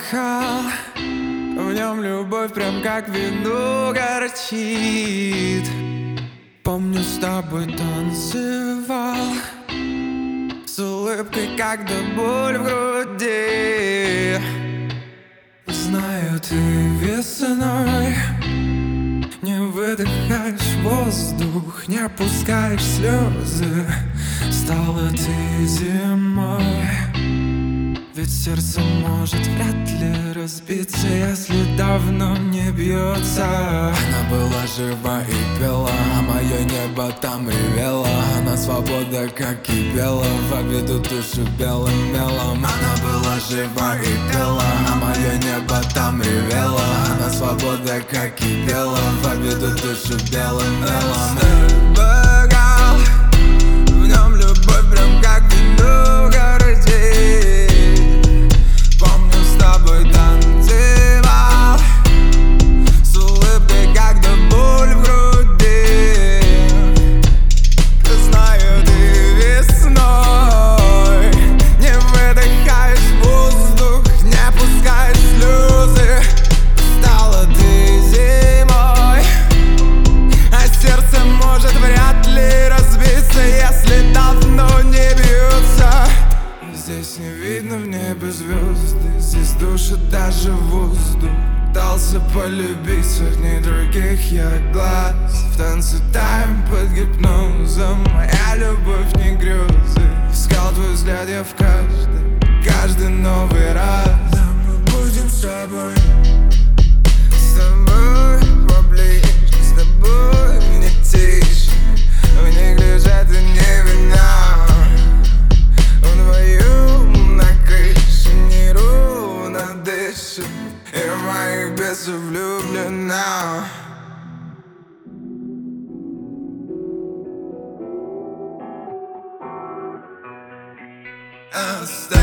бокал, в нем любовь прям как вино горчит. Помню, с тобой танцевал, с улыбкой, когда боль в груди. Знаю, ты весной не выдыхаешь воздух, не опускаешь слезы. Стала ты зимой, ведь сердце может вряд ли разбиться, если давно не бьется. Она была жива и пела, а мое небо там ревело. Она свобода, как кипела, поведу душу белым мелом. Она была жива и пела, а мое небо там ревело. Она свобода, как кипела, поведу душу белым мелом. Бокал, в нем любовь прям как вино горчит. Помню, с тобой танцевал, с улыбкой, когда боль в груди. Знаю, ты весной не выдыхаешь воздух, не опускаешь слезы. Стала ты зимой, а сердце может вряд ли разбиться, если давно не бьется. Здесь не видно в небе звезды, здесь душит даже воздух. Пытался полюбить сотни других я глаз. В танце таем под гипнозом, моя любовь не грезы. Искал твой взгляд я в каждый новый раз. Да мы будем с тобой поближе, с тобой не тише. В них лежат и не вина. Вдвоем на крыше неровно дышит, и в моих бесов влюблена. Оставь